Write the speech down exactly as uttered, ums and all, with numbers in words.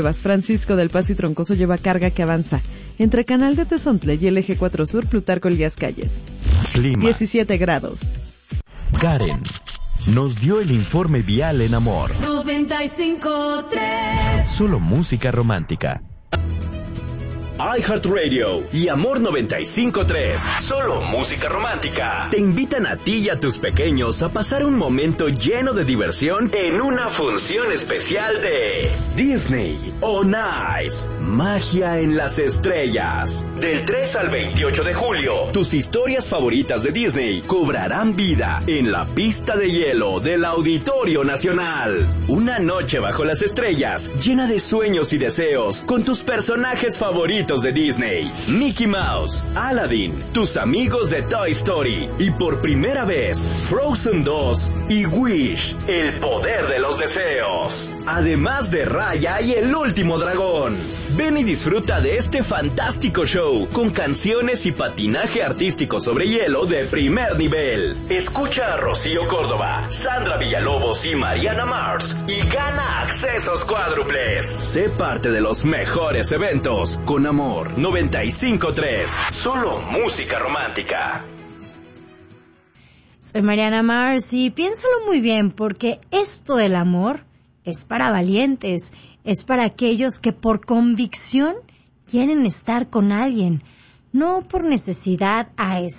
Francisco del Paso y Troncoso lleva carga que avanza. Entre Canal de Tezontle y el Eje cuatro Sur, Plutarco Elías Calles. Clima. diecisiete grados. Karen nos dio el informe vial en Amor. noventa y cinco tres. Solo música romántica. iHeartRadio y Amor noventa y cinco tres, solo música romántica, te invitan a ti y a tus pequeños a pasar un momento lleno de diversión en una función especial de Disney On Ice, magia en las estrellas. Del tres al veintiocho de julio, tus historias favoritas de Disney cobrarán vida en la pista de hielo del Auditorio Nacional. Una noche bajo las estrellas, llena de sueños y deseos, con tus personajes favoritos de Disney, Mickey Mouse, Aladdin, tus amigos de Toy Story y por primera vez Frozen dos y Wish, el poder de los deseos. Además de Raya y el último dragón. Ven y disfruta de este fantástico show con canciones y patinaje artístico sobre hielo de primer nivel. Escucha a Rocío Córdoba, Sandra Villalobos y Mariana Mars y gana accesos cuádruples. Sé parte de los mejores eventos con Amor noventa y cinco tres, solo música romántica. Soy Mariana Mars y piénsalo muy bien, porque esto del amor es para valientes, es para aquellos que por convicción quieren estar con alguien, no por necesidad a